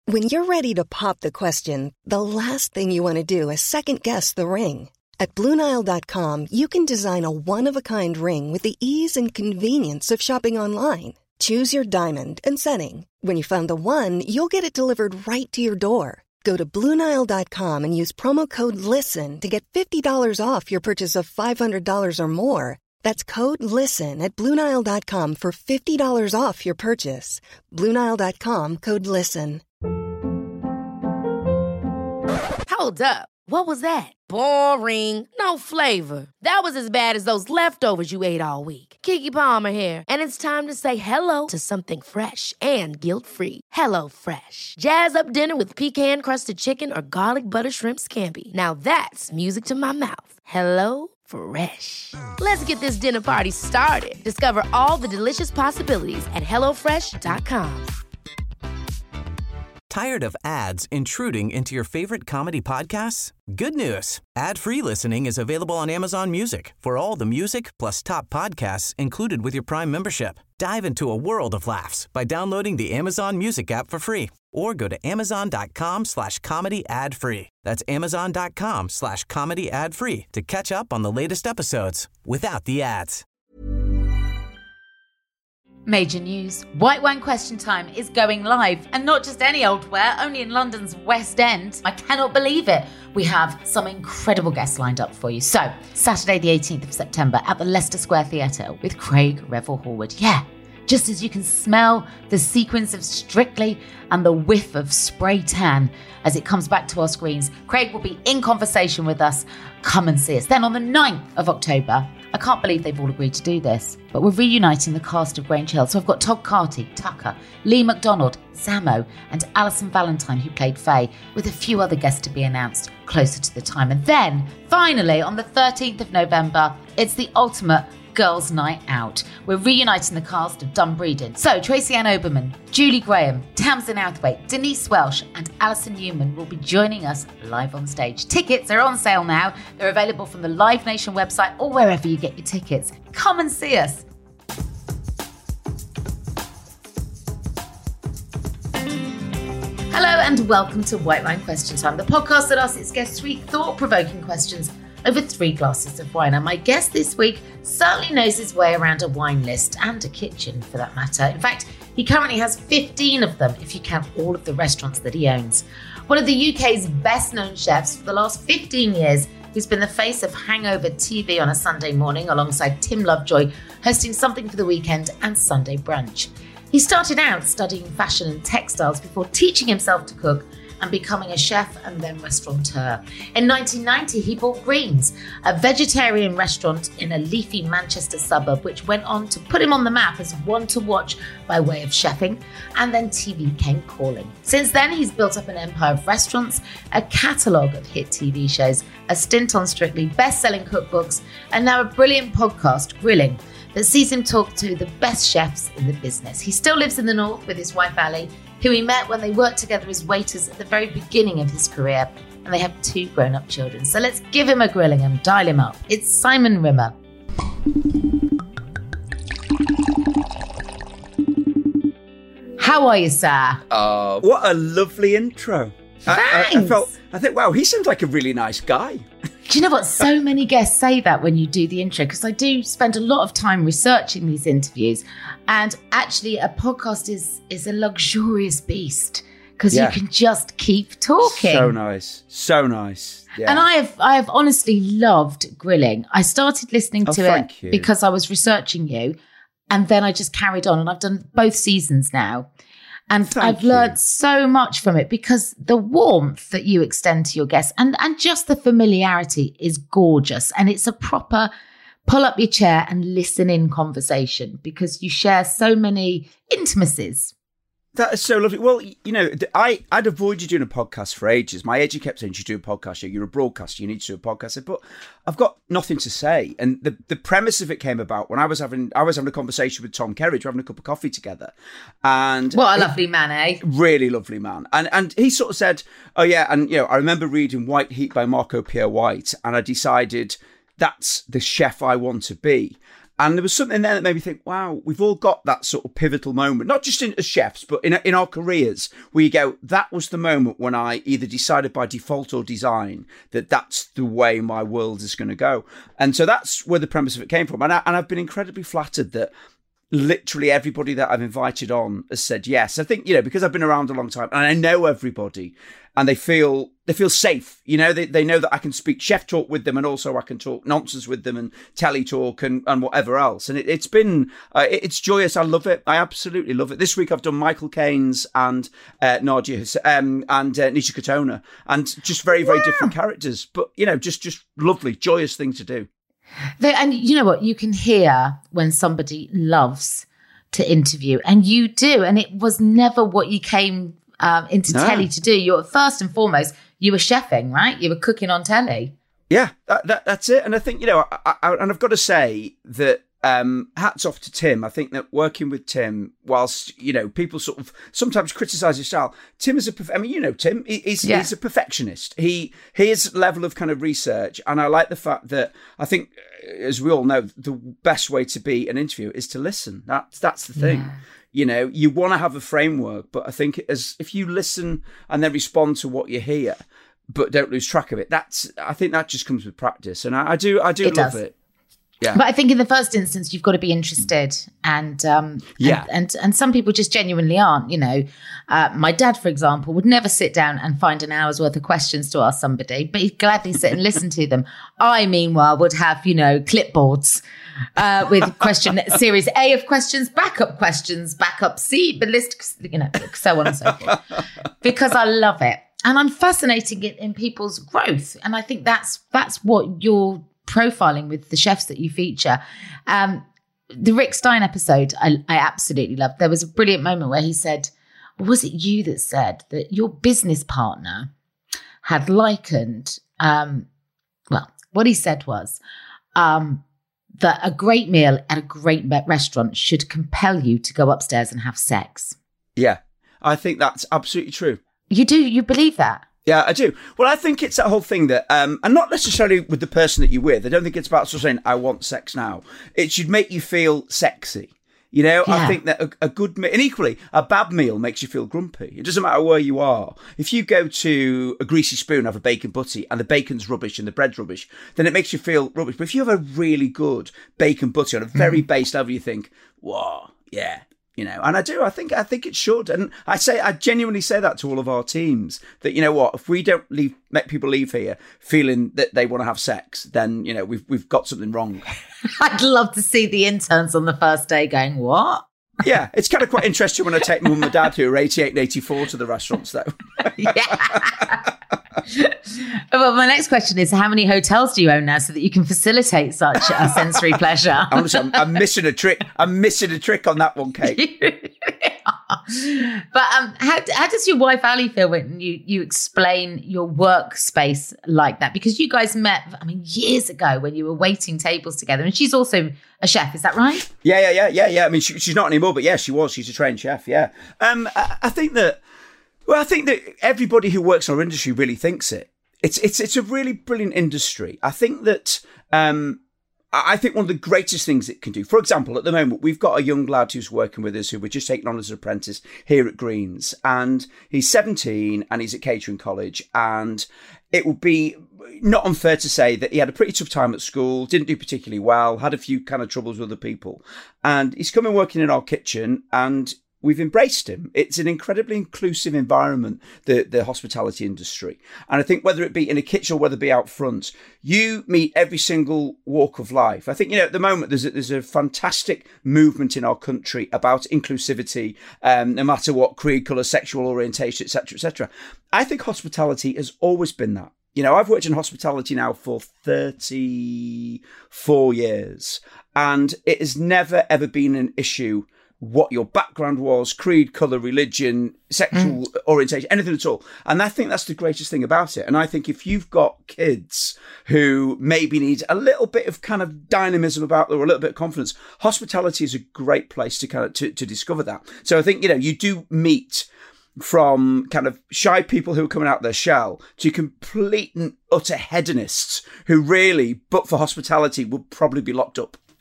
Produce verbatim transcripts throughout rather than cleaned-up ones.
When you're ready to pop the question, the last thing you want to do is second-guess the ring. At Blue Nile dot com, you can design a one-of-a-kind ring with the ease and convenience of shopping online. Choose your diamond and setting. When you find the one, you'll get it delivered right to your door. Go to Blue Nile dot com and use promo code LISTEN to get fifty dollars off your purchase of five hundred dollars or more. That's code LISTEN at Blue Nile dot com for fifty dollars off your purchase. Blue Nile dot com, code LISTEN. Hold up. What was that? Boring. No flavor. That was as bad as those leftovers you ate all week. Keke Palmer here, and it's time to say hello to something fresh and guilt-free. Hello Fresh. Jazz up dinner with pecan-crusted chicken or garlic butter shrimp scampi. Now that's music to my mouth. Hello Fresh. Let's get this dinner party started. Discover all the delicious possibilities at hello fresh dot com. Tired of ads intruding into your favorite comedy podcasts? Good news. Ad-free listening is available on Amazon Music for all the music plus top podcasts included with your Prime membership. Dive into a world of laughs by downloading the Amazon Music app for free or go to amazon.com slash comedy ad free. That's amazon.com slash comedy ad free to catch up on the latest episodes without the ads. Major news. White Wine Question Time is going live, and not just any old ware, only in London's West End. I cannot believe it. We have some incredible guests lined up for you. So, Saturday the eighteenth of September at the Leicester Square Theatre with Craig Revel-Horwood. Yeah, just as you can smell the sequence of Strictly and the whiff of spray tan as it comes back to our screens, Craig will be in conversation with us. Come and see us. Then on the ninth of October, I can't believe they've all agreed to do this, but we're reuniting the cast of Grange Hill. So I've got Todd Carty, Tucker, Lee McDonald, Samo, and Alison Valentine, who played Faye, with a few other guests to be announced closer to the time. And then, finally, on the thirteenth of November, it's the ultimate girls' night out. We're reuniting the cast of Dumb Breeding. So Tracy Ann Oberman, Julie Graham, Tamsin Outhwaite, Denise Welsh, and Alison Newman will be joining us live on stage. Tickets are on sale now. They're available from the Live Nation website or wherever you get your tickets. Come and see us. Hello and welcome to White Wine Question Time, the podcast that asks its guests three thought-provoking questions over three glasses of wine. And my guest this week certainly knows his way around a wine list and a kitchen for that matter. In fact, he currently has fifteen of them if you count all of the restaurants that he owns. One of the U K's best known chefs for the last fifteen years, he's been the face of Hangover T V on a Sunday morning alongside Tim Lovejoy, hosting Something for the Weekend and Sunday Brunch. He started out studying fashion and textiles before teaching himself to cook and becoming a chef and then restaurateur. In nineteen ninety, he bought Greens, a vegetarian restaurant in a leafy Manchester suburb, which went on to put him on the map as one to watch by way of chefing, and then T V came calling. Since then, he's built up an empire of restaurants, a catalogue of hit T V shows, a stint on Strictly, best-selling cookbooks, and now a brilliant podcast, Grilling, that sees him talk to the best chefs in the business. He still lives in the north with his wife, Ali, who he met when they worked together as waiters at the very beginning of his career, and they have two grown-up children. So let's give him a grilling and dial him up. It's Simon Rimmer. How are you, sir? Uh, what a lovely intro. Thanks. I, I, I felt, I think, wow, he seems like a really nice guy. Do you know what? So many guests say that when you do the intro, because I do spend a lot of time researching these interviews. And actually, a podcast is is a luxurious beast because yeah. you can just keep talking. So nice. So nice. Yeah. And I have I have honestly loved Grilling. I started listening oh, to it you. because I was researching you. And then I just carried on. And I've done both seasons now. And Thank I've you. learned so much from it because the warmth that you extend to your guests and, and just the familiarity is gorgeous. And it's a proper pull up your chair and listen in conversation because you share so many intimacies. That is so lovely. Well, you know, I, I'd avoided doing a podcast for ages. My agent kept saying, you should do a podcast. You're a broadcaster. You need to do a podcast. I said, but I've got nothing to say. And the, the premise of it came about when I was having I was having a conversation with Tom Kerridge. We're having a cup of coffee together. And what a lovely man, eh? Really lovely man. And and he sort of said, oh, yeah. And, you know, I remember reading White Heat by Marco Pierre White. And I decided that's the chef I want to be. And there was something there that made me think, wow, we've all got that sort of pivotal moment, not just in, as chefs, but in, in our careers, where you go, that was the moment when I either decided by default or design that that's the way my world is going to go. And so that's where the premise of it came from. And, I, and I've been incredibly flattered that literally everybody that I've invited on has said yes. I think, you know, because I've been around a long time and I know everybody and they feel they feel safe. You know, they, they know that I can speak chef talk with them and also I can talk nonsense with them and telly talk and, and whatever else. And it, it's been, uh, it, it's joyous. I love it. I absolutely love it. This week I've done Michael Caines and uh, Nadia um, and uh, Nisha Katona, and just very, very yeah. different characters. But, you know, just, just lovely, joyous thing to do. And you know what? You can hear when somebody loves to interview, and you do. And it was never what you came um, into no. telly to do. You're first and foremost, you were chefing, right? You were cooking on telly. Yeah, that, that, that's it. And I think, you know, I, I, and I've got to say that um, hats off to Tim. I think that working with Tim, whilst, you know, people sort of sometimes criticise his style, Tim is a, I mean, you know, Tim, he, he's, yeah. he's a perfectionist. He, his level of kind of research, and I like the fact that I think, as we all know, the best way to be an interviewer is to listen. That's, that's the thing. Yeah. You know, you want to have a framework, but I think as if you listen and then respond to what you hear, but don't lose track of it, that's, I think that just comes with practice. And I, I do, I do it love does. it. Yeah. But I think in the first instance, you've got to be interested, and um, yeah, and, and and some people just genuinely aren't. You know, uh, my dad, for example, would never sit down and find an hour's worth of questions to ask somebody, but he'd gladly sit and listen to them. I, meanwhile, would have, you know, clipboards uh, with question series A of questions, backup questions, backup C, but list, you know, so on and so forth, because I love it, and I'm fascinated in, in people's growth, and I think that's that's what you're profiling with the chefs that you feature. Um, the Rick Stein episode, I, I absolutely loved. There was a brilliant moment where he said, was it you that said that your business partner had likened, um, well, what he said was um, that a great meal at a great restaurant should compel you to go upstairs and have sex. Yeah, I think that's absolutely true. You do? You believe that? Yeah, I do. Well, I think it's that whole thing that, um, and not necessarily with the person that you're with. I don't think it's about sort of saying, I want sex now. It should make you feel sexy. You know, yeah. I think that a, a good meal, and equally, a bad meal makes you feel grumpy. It doesn't matter where you are. If you go to a Greasy Spoon, have a bacon butty, and the bacon's rubbish and the bread's rubbish, then it makes you feel rubbish. But if you have a really good bacon butty on a very mm. base level, you think, whoa, yeah. You know, and I do, I think, I think it should. And I say, I genuinely say that to all of our teams that, you know what, if we don't leave, make people leave here feeling that they want to have sex, then, you know, we've, we've got something wrong. I'd love to see the interns on the first day going, what? Yeah, it's kind of quite interesting when I take mum and dad who are eighty-eight and eighty-four to the restaurants, though. Yeah. Well, my next question is, how many hotels do you own now so that you can facilitate such a sensory pleasure? Honestly, I'm, I'm missing a trick. I'm missing a trick on that one, Kate. But um, how, how does your wife Ali feel when you, you explain your workspace like that? Because you guys met, I mean, years ago when you were waiting tables together, and she's also a chef, is that right? Yeah, yeah, yeah, yeah, yeah. I mean, she, she's not anymore, but yeah, she was. She's a trained chef, yeah. Um, I, I think that, well, I think that everybody who works in our industry really thinks it. It's it's it's a really brilliant industry. I think that um, I think one of the greatest things it can do. For example, at the moment we've got a young lad who's working with us who we're just taking on as an apprentice here at Greens, and he's seventeen and he's at catering college, and it would be not unfair to say that he had a pretty tough time at school, didn't do particularly well, had a few kind of troubles with other people, and he's coming working in our kitchen, and we've embraced him. It's an incredibly inclusive environment, the, the hospitality industry. And I think whether it be in a kitchen or whether it be out front, you meet every single walk of life. I think, you know, at the moment, there's a, there's a fantastic movement in our country about inclusivity, um, no matter what creed, colour, sexual orientation, et cetera, et cetera. I think hospitality has always been that. You know, I've worked in hospitality now for thirty-four years, and it has never, ever been an issue what your background was, creed, colour, religion, sexual mm. orientation, anything at all. And I think that's the greatest thing about it. And I think if you've got kids who maybe need a little bit of kind of dynamism about them or a little bit of confidence, hospitality is a great place to kind of to, to discover that. So I think, you know, you do meet from kind of shy people who are coming out of their shell to complete and utter hedonists who really, but for hospitality, would probably be locked up.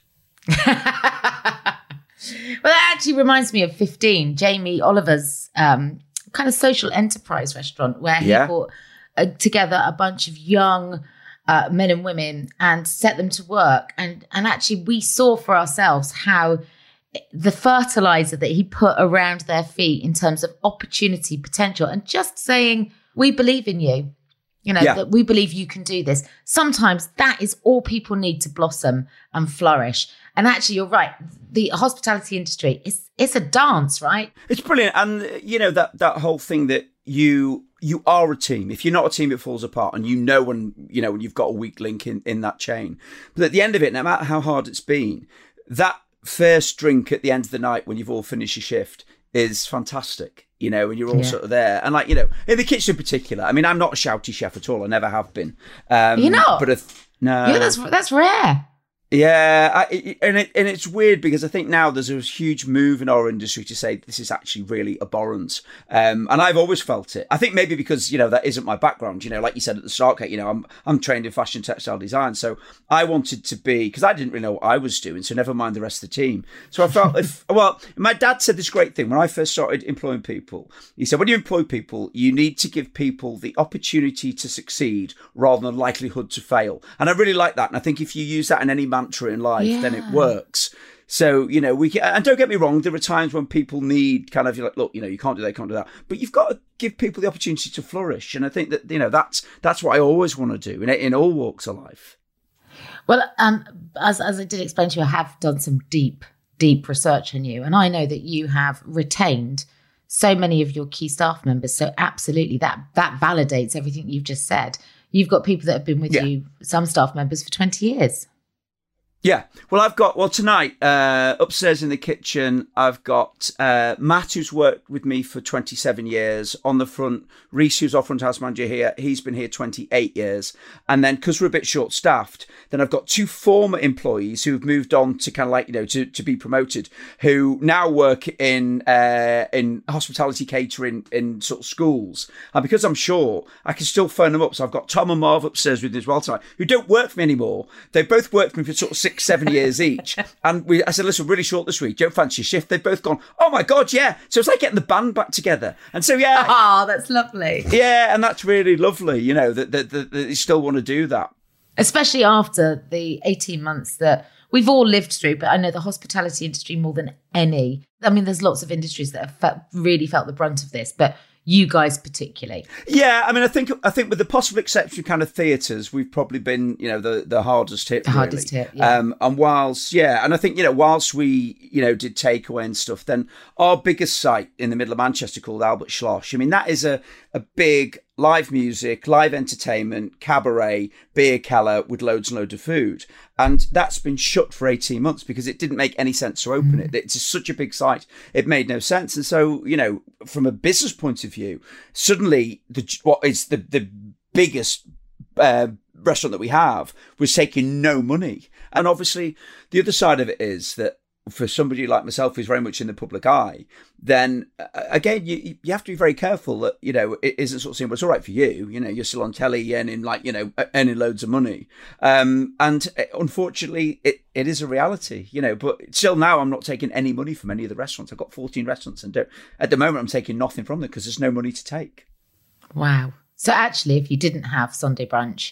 Well, that actually reminds me of fifteen, Jamie Oliver's um, kind of social enterprise restaurant where he Yeah. brought uh, together a bunch of young uh, men and women and set them to work. And, and actually we saw for ourselves how the fertilizer that he put around their feet in terms of opportunity, potential, and just saying, we believe in you. You know, Yeah. that we believe you can do this. Sometimes that is all people need to blossom and flourish. And actually, you're right. The hospitality industry, is it's a dance, right? It's brilliant. And, you know, that, that whole thing that you you are a team. If you're not a team, it falls apart. And you know when, you know, when you've got a weak link in, in that chain. But at the end of it, no matter how hard it's been, that first drink at the end of the night when you've all finished your shift is fantastic, you know, and you're all Yeah. sort of there. And like, you know, in the kitchen in particular, I mean, I'm not a shouty chef at all. I never have been. Um, You're not? But if, no. Yeah, that's that's rare. Yeah, I, it, and it, and it's weird because I think now there's a huge move in our industry to say this is actually really abhorrent, um, and I've always felt it. I think maybe because you know that isn't my background. You know, like you said at the start, Kate, you know, I'm I'm trained in fashion textile design, so I wanted to be because I didn't really know what I was doing. So never mind the rest of the team. So I felt if well, my dad said this great thing when I first started employing people. He said, when you employ people, you need to give people the opportunity to succeed rather than likelihood to fail. And I really like that. And I think if you use that in any mantra in life, Yeah. then it works. So, you know, we can, and don't get me wrong, there are times when people need kind of, you're like, look, you know, you can't do that, you can't do that. But you've got to give people the opportunity to flourish. And I think that, you know, that's that's what I always want to do in, in all walks of life. Well, um, as as I did explain to you, I have done some deep, deep research on you. And I know that you have retained so many of your key staff members. So absolutely, that that validates everything you've just said. You've got people that have been with Yeah. you, some staff members, for twenty years. Yeah. Well, I've got, well, tonight, uh, upstairs in the kitchen, I've got uh, Matt, who's worked with me for twenty-seven years. On the front, Reese, who's our front house manager here, he's been here twenty-eight years. And then, because we're a bit short-staffed, then I've got two former employees who've moved on to kind of like, you know, to, to be promoted, who now work in uh, in hospitality catering in sort of schools. And because I'm short, I can still phone them up. So I've got Tom and Marv upstairs with me as well tonight, who don't work for me anymore. They've both worked for me for sort of six, seven years each. And we, I said, listen, really short this week. Don't fancy a shift? They've both gone, oh my God, yeah. So it's like getting the band back together. And so, yeah. Oh, that's lovely. Yeah, and that's really lovely, you know, that, that, that, that you still want to do that. Especially after the eighteen months that we've all lived through, but I know the hospitality industry more than any. I mean, there's lots of industries that have felt, really felt the brunt of this, but you guys particularly. Yeah, I mean, I think I think with the possible exception of kind of theatres, we've probably been, you know, the, the hardest hit. The really. hardest hit, yeah. Um, and whilst, yeah, and I think, you know, whilst we, you know, did takeaway and stuff, then our biggest site in the middle of Manchester called Albert Schloss, I mean, that is a, a big live music, live entertainment, cabaret, beer cellar with loads and loads of food. And that's been shut for eighteen months because it didn't make any sense to open mm. it. It's such a big site. It made no sense. And so, you know, from a business point of view, suddenly the what is the, the biggest uh, restaurant that we have was taking no money. And obviously the other side of it is that for somebody like myself who's very much in the public eye, then uh, again, you you have to be very careful that, you know, it isn't sort of saying, well, it's all right for you. You know, you're still on telly and in like, you know, earning loads of money. Um, and unfortunately, it, it is a reality, you know, but still now I'm not taking any money from any of the restaurants. I've got fourteen restaurants and don't, at the moment I'm taking nothing from them because there's no money to take. Wow. So actually, if you didn't have Sunday brunch,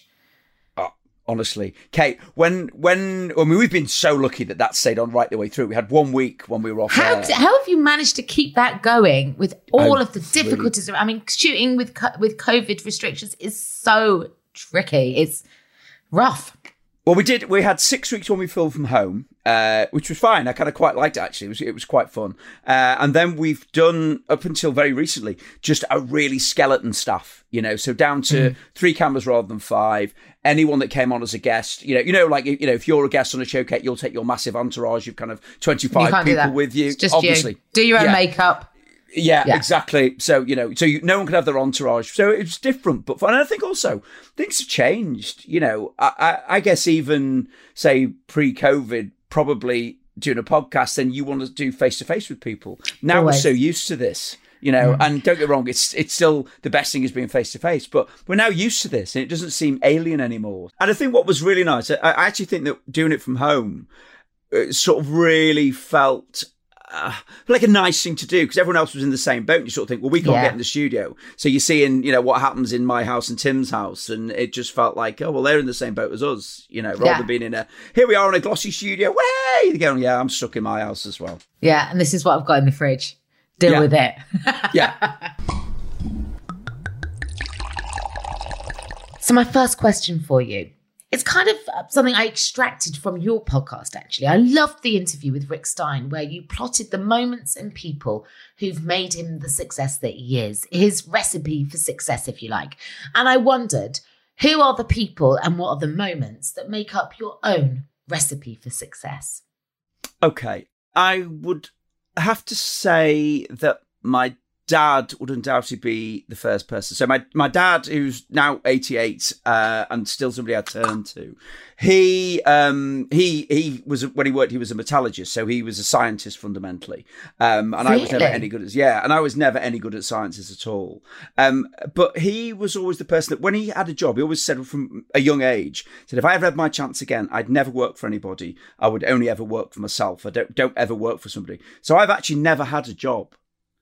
honestly, Kate, when when I mean, we've been so lucky that that stayed on right the way through. We had one week when we were off. How, air. how have you managed to keep that going with all Oh, of the difficulties? Really? I mean, shooting with with COVID restrictions is so tricky. It's rough. Well, we did. We had six weeks when we filmed from home, uh, which was fine. I kind of quite liked it, actually. It was, it was quite fun. Uh, and then we've done, up until very recently, just a really skeleton staff, you know, so down to mm. three cameras rather than five. Anyone that came on as a guest, you know, you know, like, you know, if you're a guest on a show, Kate, you'll take your massive entourage. You've kind of twenty-five people with you. It's just obviously. You. Do your own yeah. makeup. Yeah, yeah, exactly. So, you know, so you, no one could have their entourage. So it was different. But and I think also things have changed. You know, I, I, I guess even, say, pre-COVID, probably doing a podcast, then you want to do face-to-face with people. Now Always. We're so used to this, you know, mm. and don't get me wrong, it's it's still the best thing is being face-to-face. But we're now used to this and it doesn't seem alien anymore. And I think what was really nice, I, I actually think that doing it from home, it sort of really felt uh, like a nice thing to do because everyone else was in the same boat. And you sort of think, well, we can't Yeah. get in the studio. So you're seeing, you know, what happens in my house and Tim's house. And it just felt like, oh, well, they're in the same boat as us, you know, rather Yeah. than being in a, here we are in a glossy studio. Way! They're going, yeah, I'm stuck in my house as well. Yeah, and this is what I've got in the fridge. Deal Yeah. with it. Yeah. So my first question for you, it's kind of something I extracted from your podcast, actually. I loved the interview with Rick Stein, where you plotted the moments and people who've made him the success that he is, his recipe for success, if you like. And I wondered, who are the people and what are the moments that make up your own recipe for success? Okay. I would have to say that my dad would undoubtedly be the first person. So my, my dad, who's now eighty-eight uh, and still somebody I turn to, he um, he he was when he worked, he was a metallurgist, so he was a scientist fundamentally. Um, and I was never Really? any good at yeah, and I was never any good at sciences at all. Um, but he was always the person that when he had a job, he always said from a young age, said if I ever had my chance again, I'd never work for anybody. I would only ever work for myself. I don't don't ever work for somebody. So I've actually never had a job.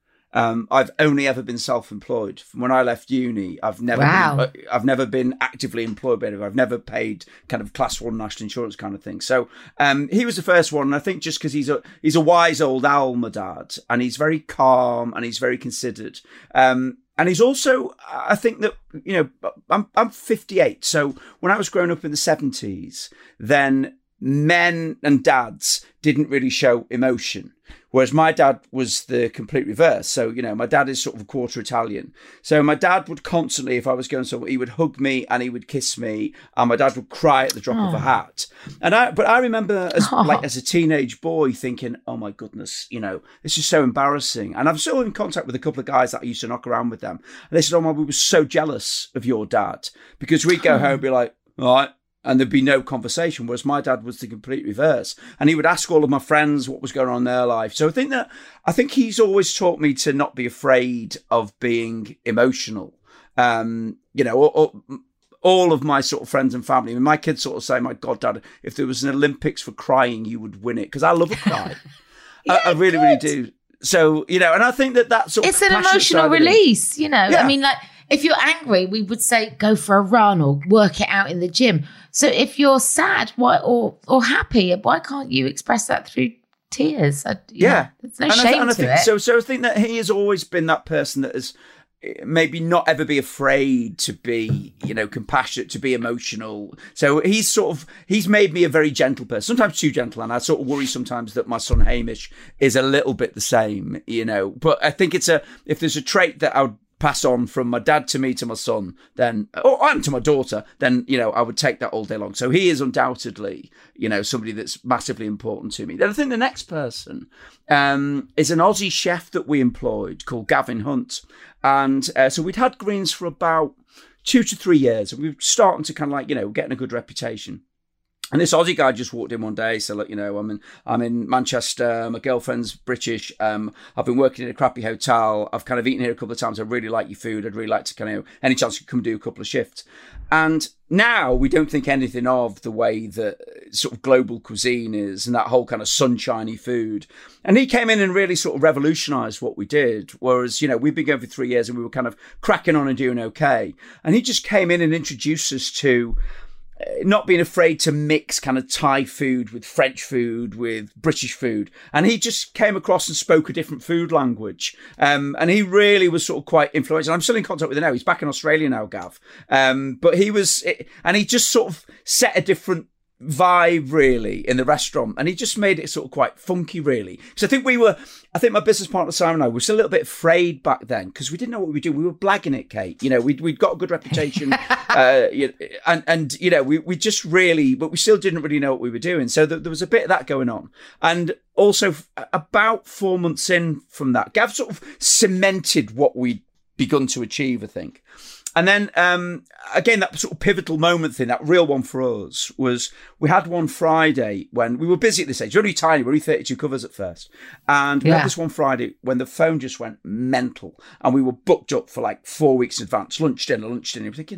Um, I've only ever been self-employed. From when I left uni, I've never Wow. been, I've never been actively employed by anyone. I've never paid kind of class one national insurance kind of thing. So um, he was the first one, and I think just because he's a he's a wise old owl, my dad, and he's very calm and he's very considered. Um, and he's also, I think that, you know, I'm I'm fifty-eight, so when I was growing up in the seventies, then men and dads didn't really show emotion. Whereas my dad was the complete reverse. So, you know, my dad is sort of a quarter Italian. So my dad would constantly, if I was going somewhere, he would hug me and he would kiss me. And my dad would cry at the drop of a hat. And I, but I remember as like as a teenage boy thinking, oh my goodness, you know, this is so embarrassing. And I'm still in contact with a couple of guys that I used to knock around with them. And they said, oh my, we were so jealous of your dad. Because we'd go home and be like, all right. And there'd be no conversation, whereas my dad was the complete reverse. And he would ask all of my friends what was going on in their life. So I think that, I think he's always taught me to not be afraid of being emotional. Um, you know, or, or, all of my sort of friends and family, I mean, my kids sort of say, my God, Dad, if there was an Olympics for crying, you would win it. Because I love a cry. Yeah, I, I really, good. really do. So, you know, and I think that that sort It's of an passionate emotional side of it- release, you know. Yeah. I mean, like, if you're angry, we would say go for a run or work it out in the gym. So if you're sad why, or or happy, why can't you express that through tears? I, you Yeah. know, there's no And I shame th- and I to think, it. So, so I think that he has always been that person that has maybe not ever be afraid to be, you know, compassionate, to be emotional. So he's sort of, he's made me a very gentle person, sometimes too gentle. And I sort of worry sometimes that my son Hamish is a little bit the same, you know, but I think it's a, if there's a trait that I would pass on from my dad to me to my son, then, or and to my daughter, then, you know, I would take that all day long. So he is undoubtedly, you know, somebody that's massively important to me. Then I think the next person um, is an Aussie chef that we employed called Gavin Hunt. And uh, so we'd had Greens for about two to three years. And we were starting to kind of like, you know, getting a good reputation. And this Aussie guy just walked in one day, so look, you know, I'm in, I'm in Manchester, my girlfriend's British, um, I've been working in a crappy hotel, I've kind of eaten here a couple of times, I really like your food, I'd really like to kind of, any chance you come do a couple of shifts. And now we don't think anything of the way that sort of global cuisine is and that whole kind of sunshiny food. And he came in and really sort of revolutionised what we did, whereas, you know, we've been going for three years and we were kind of cracking on and doing okay. And he just came in and introduced us to not being afraid to mix kind of Thai food with French food, with British food. And he just came across and spoke a different food language. Um, and he really was sort of quite influential. I'm still in contact with him now. He's back in Australia now, Gav. Um, but he was, and he just sort of set a different vibe really in the restaurant, and he just made it sort of quite funky really, because I think we were I think my business partner Simon and I were still a little bit afraid back then because we didn't know what we were doing. We were blagging it, Kate, you know, we'd, we'd got a good reputation uh, and and you know we, we just really, but we still didn't really know what we were doing, so th- there was a bit of that going on. And also f- about four months in from that, Gav sort of cemented what we'd begun to achieve, I think. And then, um, again, that sort of pivotal moment thing, that real one for us, was we had one Friday when we were busy at this age. We were only tiny, we were only thirty-two covers at first. And we Yeah. had this one Friday when the phone just went mental. And we were booked up for like four weeks in advance, lunch dinner, lunch dinner. We're thinking,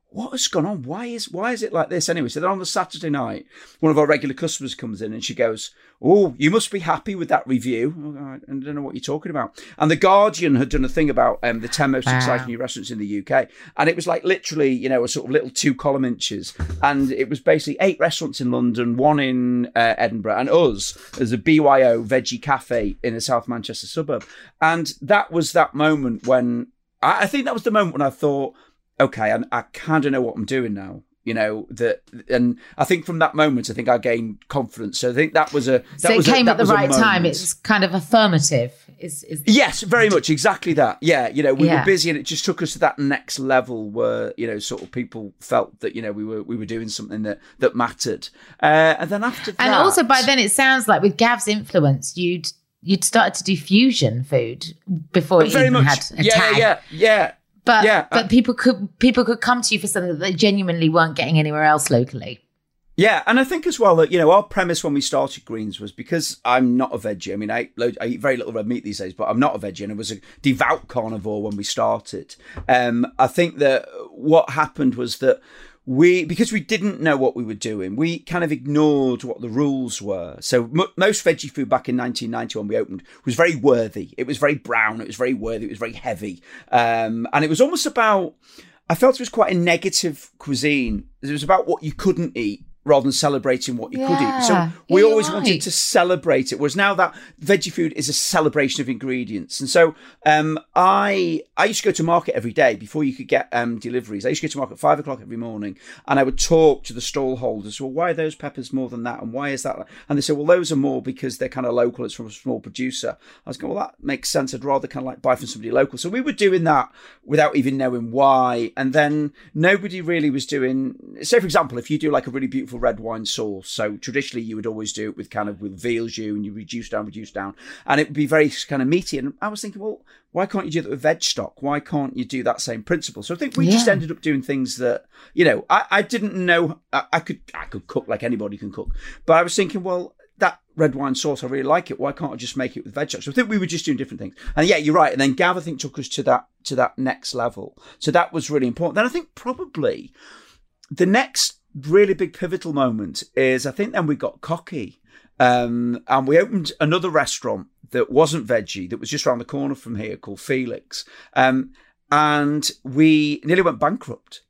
what has gone on? Why is why is it like this anyway? So then on the Saturday night, one of our regular customers comes in and she goes, oh, you must be happy with that review. Oh, I don't know what you're talking about. And The Guardian had done a thing about um, the ten most wow. exciting new restaurants in the U K. And it was like literally, you know, a sort of little two column inches. And it was basically eight restaurants in London, one in uh, Edinburgh, and us as a B Y O veggie cafe in a South Manchester suburb. And that was that moment when, I, I think that was the moment when I thought, okay, I, I kind of know what I'm doing now, you know, that, and I think from that moment, I think I gained confidence. So I think that was a, that so it was came a, at the right time. It's kind of affirmative. Is, is yes, very much. Exactly that. Yeah. You know, we yeah. were busy and it just took us to that next level where, you know, sort of people felt that, you know, we were, we were doing something that, that mattered. Uh, and then after that. And also by then it sounds like with Gav's influence, you'd, you'd started to do fusion food before it even much. had a yeah, tag. Yeah, yeah, But yeah. but uh, people could people could come to you for something that they genuinely weren't getting anywhere else locally. Yeah, and I think as well that, you know, our premise when we started Greens was because I'm not a veggie. I mean, I eat, loads, I eat very little red meat these days, but I'm not a veggie, and I was a devout carnivore when we started. Um, I think that what happened was that we, because we didn't know what we were doing, we kind of ignored what the rules were. So m- most veggie food back in nineteen ninety when we opened was very worthy. It was very brown. It was very worthy. It was very heavy. Um, and it was almost about, I felt it was quite a negative cuisine. It was about what you couldn't eat, rather than celebrating what you yeah, could eat. So we always right. wanted to celebrate it, whereas now that veggie food is a celebration of ingredients. And so um, I I used to go to market every day before you could get um, deliveries. I used to go to market at five o'clock every morning, and I would talk to the stall holders. Well, why are those peppers more than that? And why is that? And they said, well, those are more because they're kind of local. It's from a small producer. I was going, well, that makes sense. I'd rather kind of like buy from somebody local. So we were doing that without even knowing why. And then nobody really was doing, say, for example, if you do like a really beautiful red wine sauce, so traditionally you would always do it with kind of with veal jus, and you reduce down, reduce down, and it would be very kind of meaty. And I was thinking, well, why can't you do that with veg stock? Why can't you do that same principle? So I think we yeah. just ended up doing things that, you know, I, I didn't know. I, I could I could cook like anybody can cook, but I was thinking, well, that red wine sauce, I really like it. Why can't I just make it with veg stock? So I think we were just doing different things. And yeah, you're right. And then Gav, I think, took us to that to that next level. So that was really important. Then I think probably the next really big pivotal moment is, I think then we got cocky, um, and we opened another restaurant that wasn't veggie, that was just around the corner from here, called Felix, um, and we nearly went bankrupt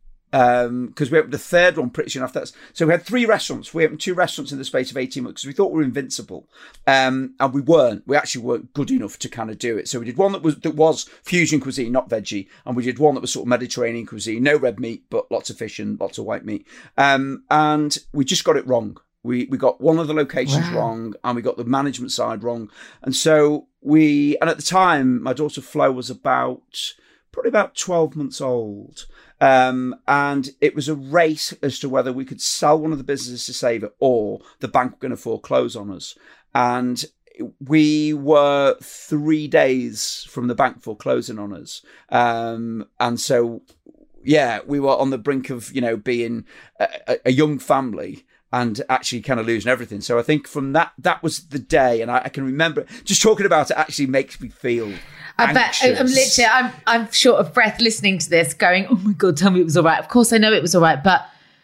um because we opened a third one pretty soon after that. So we had three restaurants. We opened two restaurants in the space of eighteen months because we thought we were invincible, um and we weren't. We actually weren't good enough to kind of do it. So we did one that was that was fusion cuisine, not veggie, and we did one that was sort of Mediterranean cuisine, no red meat but lots of fish and lots of white meat, um and we just got it wrong. We we got one of the locations wow. wrong, and we got the management side wrong. And so we, and at the time my daughter Flo was about probably about twelve months old. Um, and it was a race as to whether we could sell one of the businesses to save it, or the bank were going to foreclose on us. And we were three days from the bank foreclosing on us. Um, and so, yeah, we were on the brink of, you know, being a, a young family and actually kind of losing everything. So I think from that, that was the day. And I, I can remember just talking about it actually makes me feel I bet I'm literally, I'm, I'm short of breath listening to this going, oh my God, tell me it was all right. Of course I know it was all right, but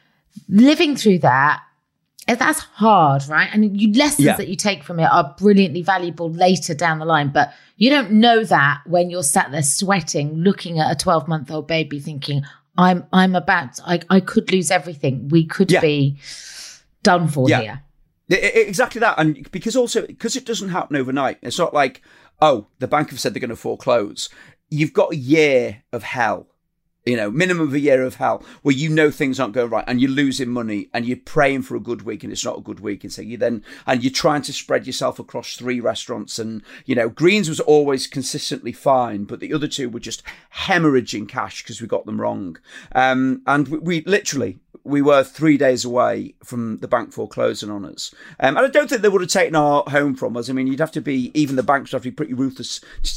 living through that, that's hard, right? And you lessons yeah. that you take from it are brilliantly valuable later down the line, but you don't know that when you're sat there sweating, looking at a twelve month old baby thinking, I'm, I'm about, I, I could lose everything. We could yeah. be done for yeah. here. Exactly that. And because also, because it doesn't happen overnight, it's not like, oh, the bank have said they're going to foreclose. You've got a year of hell, you know, minimum of a year of hell, where you know things aren't going right and you're losing money and you're praying for a good week and it's not a good week. And so you then, and you're trying to spread yourself across three restaurants. And, you know, Greens was always consistently fine, but the other two were just hemorrhaging cash because we got them wrong. Um, and we, we literally, we were three days away from the bank foreclosing on us. Um, and I don't think they would have taken our home from us. I mean, you'd have to be, even the banks would have to be pretty ruthless to take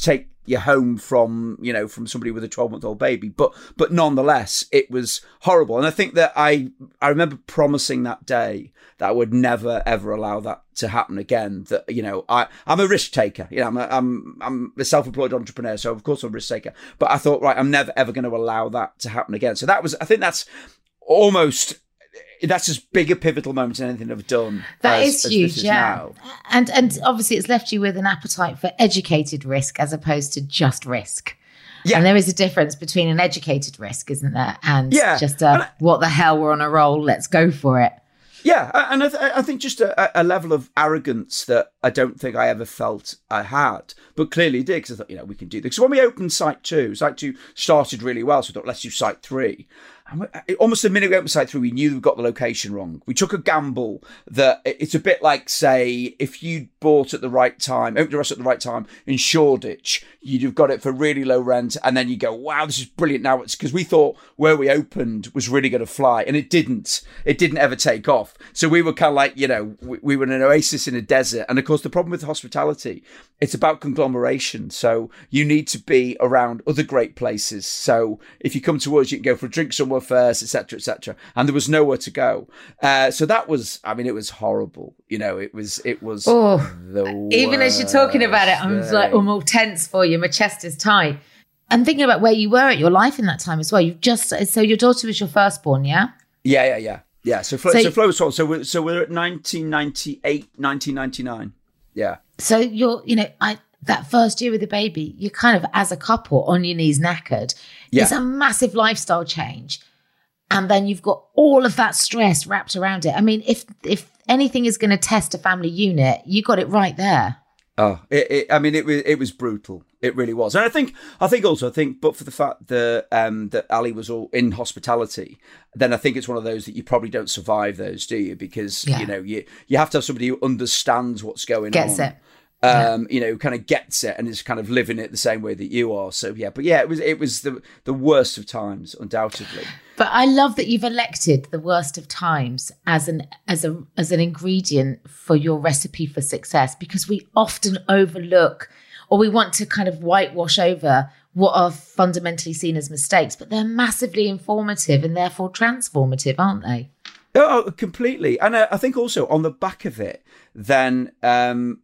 you're home from, you know, from somebody with a twelve month old baby. But, but nonetheless, it was horrible. And I think that I, I remember promising that day that I would never, ever allow that to happen again. That, you know, I, I'm a risk taker. You know, I'm a, I'm, I'm a self-employed entrepreneur. So of course I'm a risk taker, but I thought, right, I'm never, ever going to allow that to happen again. So that was, I think that's almost, that's as big a pivotal moment as anything I've done. That as, is as huge, is yeah. now. And and obviously it's left you with an appetite for educated risk as opposed to just risk. Yeah. And there is a difference between an educated risk, isn't there? And yeah. just a, I, what the hell, we're on a roll, let's go for it. Yeah, and I, th- I think just a, a level of arrogance that I don't think I ever felt I had, but clearly did, because I thought, you know, we can do this. So when we opened Site two, Site two started really well, so I thought, let's do Site three. And almost the minute we opened Site three, we knew we got the location wrong. We took a gamble that it's a bit like, say, if you bought at the right time, opened a restaurant at the right time in Shoreditch, you'd have got it for really low rent, and then you go, wow, this is brilliant now. It's because we thought where we opened was really going to fly, and it didn't. It didn't ever take off. So we were kind of like, you know, we, we were an oasis in a desert. And of course, the problem with hospitality, it's about conglomeration. So you need to be around other great places. So if you come to us, you can go for a drink somewhere first, et cetera, et cetera. And there was nowhere to go. Uh, so that was, I mean, it was horrible. You know, it was, it was oh, the even as you're talking about it, I'm thing. like, I'm all tense for you. My chest is tight. And thinking about where you were at your life in that time as well. You've just, so your daughter was your firstborn, yeah? Yeah, yeah, yeah. Yeah, so Flo, so, so Flo was twelve. So we're, so we're at nineteen ninety-eight, nineteen ninety-nine. Yeah. So you're, you know, I that first year with the baby, you're kind of, as a couple, on your knees knackered. Yeah. It's a massive lifestyle change. And then you've got all of that stress wrapped around it. I mean, if if anything is going to test a family unit, you got it right there. Oh, it, it, I mean, it was it was brutal. It really was. And I think, I think also, I think, but for the fact that um, that Ali was all in hospitality, then I think it's one of those that you probably don't survive those, do you? Because, yeah. you know, you, you have to have somebody who understands what's going Gets on. Gets it. Um, yeah. you know, kind of gets it and is kind of living it the same way that you are. So, yeah, but yeah, it was it was the, the worst of times, undoubtedly. But I love that you've elected the worst of times as an as a as an ingredient for your recipe for success, because we often overlook, or we want to kind of whitewash over what are fundamentally seen as mistakes, but they're massively informative and therefore transformative, aren't they? Oh, completely. And I, I think also on the back of it, then um,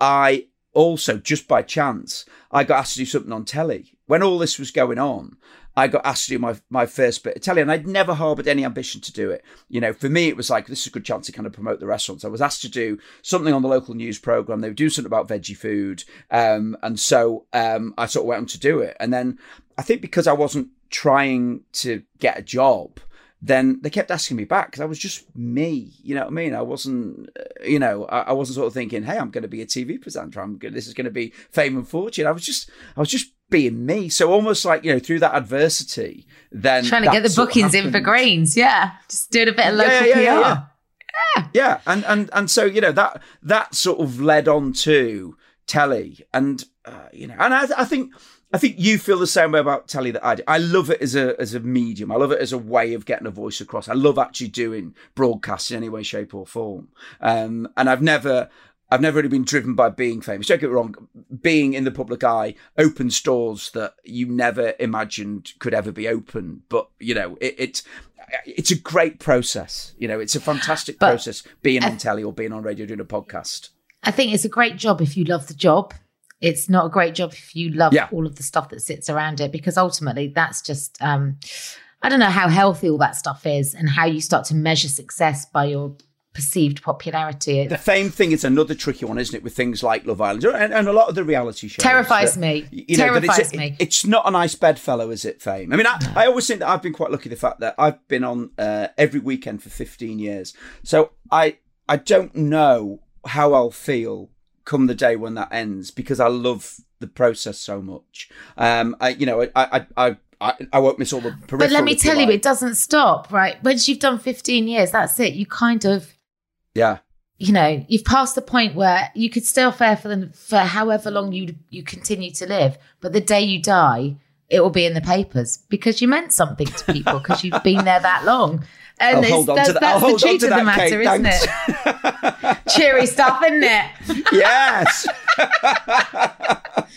I also, just by chance, I got asked to do something on telly. When all this was going on, I got asked to do my, my first bit of telly, and I'd never harboured any ambition to do it. You know, for me, it was like, this is a good chance to kind of promote the restaurants. I was asked to do something on the local news programme. They would do something about veggie food. Um, and so um, I sort of went on to do it. And then I think because I wasn't trying to get a job, then they kept asking me back because I was just me. You know what I mean? I wasn't, you know, I, I wasn't sort of thinking, hey, I'm going to be a T V presenter. I'm good. This is going to be fame and fortune. I was just, I was just being me. So almost like, you know, through that adversity, then trying to get the bookings in for Greens. Yeah. Just doing a bit of local yeah, yeah, P R. Yeah, yeah. Yeah. yeah. And, and, and so, you know, that, that sort of led on to telly. And, uh, you know, and I, I think, I think you feel the same way about telly that I do. I love it as a as a medium. I love it as a way of getting a voice across. I love actually doing broadcasts in any way, shape, or form. Um, and I've never, I've never really been driven by being famous. Don't get me wrong. Being in the public eye opens doors that you never imagined could ever be open. But you know, it, it's it's a great process. You know, it's a fantastic but process being on telly or being on radio doing a podcast. I think it's a great job if you love the job. It's not a great job if you love yeah. all of the stuff that sits around it, because ultimately that's just, um, I don't know how healthy all that stuff is and how you start to measure success by your perceived popularity. The fame thing is another tricky one, isn't it, with things like Love Island and, and a lot of the reality shows. Terrifies that, me. You know, Terrifies it's, me. It, it's not a nice bedfellow, is it, fame? I mean, I, I always think that I've been quite lucky, the fact that I've been on uh, every weekend for fifteen years. So I I don't know how I'll feel come the day when that ends, because I love the process so much. Um, I, you know, I, I, I, I, I won't miss all the peripheral. But let me tell you, like. it doesn't stop, right? Once you've done fifteen years, that's it. You kind of, yeah, you know, you've passed the point where you could still fare for them for however long you you continue to live. But the day you die, it will be in the papers because you meant something to people because you've been there that long. And I'll it's, hold on that's, to that. that's I'll the truth of the that, matter, Kate. isn't Thanks. it? Cheery stuff, isn't it? Yes.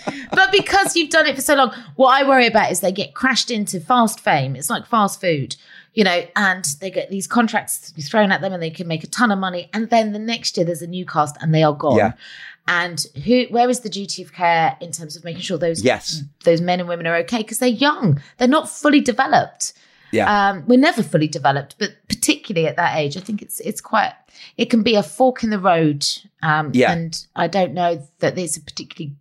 But because you've done it for so long, what I worry about is they get crashed into fast fame. It's like fast food, you know, and they get these contracts thrown at them and they can make a ton of money. And then the next year there's a new cast and they are gone. Yeah. And who? Where is the duty of care in terms of making sure those yes. those men and women are okay? Because they're young. They're not fully developed. Yeah. Um, we're never fully developed, but particularly at that age, I think it's it's quite, it can be a fork in the road. Um, yeah. And I don't know that there's a particularly,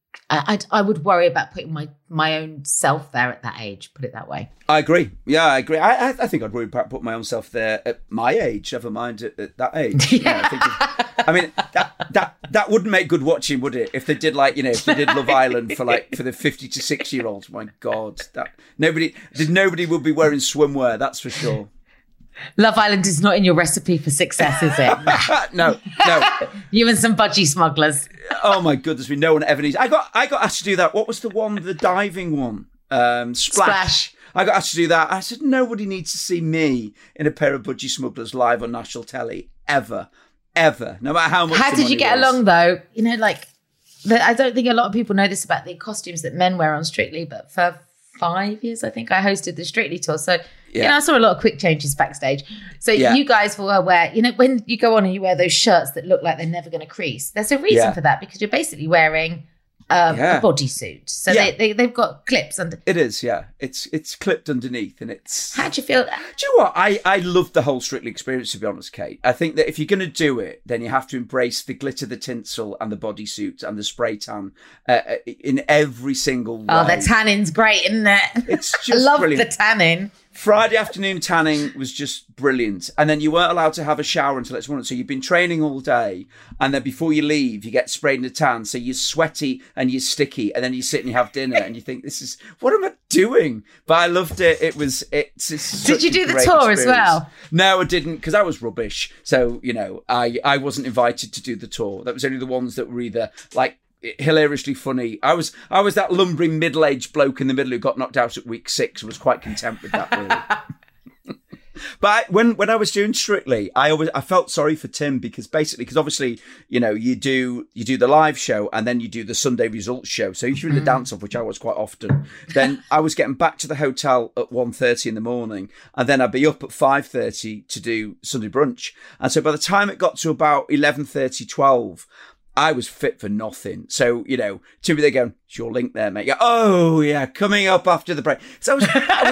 I, I, I would worry about putting my, my own self there at that age, put it that way. I agree. Yeah, I agree. I I, I think I'd worry about putting my own self there at my age, never mind at, at that age. Yeah. You know, I, think if, I mean, that, that that wouldn't make good watching, would it? If they did like, you know, if they did Love Island for like, for the fifty to sixty year olds, my God, that nobody, nobody would be wearing swimwear, that's for sure. Love Island is not in your recipe for success, is it? no, no. You and some budgie smugglers. Oh my goodness, we no one ever needs. I got, I got asked to do that. What was the one, the diving one? Um, Splash. Splash. I got asked to do that. I said, nobody needs to see me in a pair of budgie smugglers live on national telly ever, ever. No matter how much. How the did money you get was. along though? You know, like the, I don't think a lot of people know this about the costumes that men wear on Strictly, but for five years, I think I hosted the Strictly tour. So, yeah. you know, I saw a lot of quick changes backstage. So yeah. you guys will wear, you know, when you go on and you wear those shirts that look like they're never going to crease, there's a reason yeah. for that, because you're basically wearing um, yeah. a bodysuit. So yeah. they, they, they've got clips under. It is, yeah. It's it's clipped underneath and it's... How do you feel? Do you know what? I, I love the whole Strictly experience, to be honest, Kate. I think that if you're going to do it, then you have to embrace the glitter, the tinsel and the bodysuit and the spray tan uh, in every single way. Oh, the tanning's great, isn't it? It's just I love brilliant. the tanning. Friday afternoon tanning was just brilliant. And then you weren't allowed to have a shower until it's morning. So you've been training all day. And then before you leave, you get sprayed in the tan. So you're sweaty and you're sticky. And then you sit and you have dinner and you think, this is, what am I doing? But I loved it. It was, it's, it's Did you do the tour experience. as well? No, I didn't, because I was rubbish. So, you know, I, I wasn't invited to do the tour. That was only the ones that were either like, hilariously funny. I was I was that lumbering middle-aged bloke in the middle who got knocked out at week six. I was quite content with that, really. But I, when when I was doing Strictly, I always I felt sorry for Tim, because basically, because obviously, you know, you do you do the live show and then you do the Sunday results show. So if you're in the dance off, which I was quite often, then I was getting back to the hotel at one thirty in the morning, and then I'd be up at five thirty to do Sunday brunch. And so by the time it got to about eleven thirty, twelve, I was fit for nothing. So, you know, to me, they're going, it's your link there, mate. You go, oh, yeah, coming up after the break. So I was, I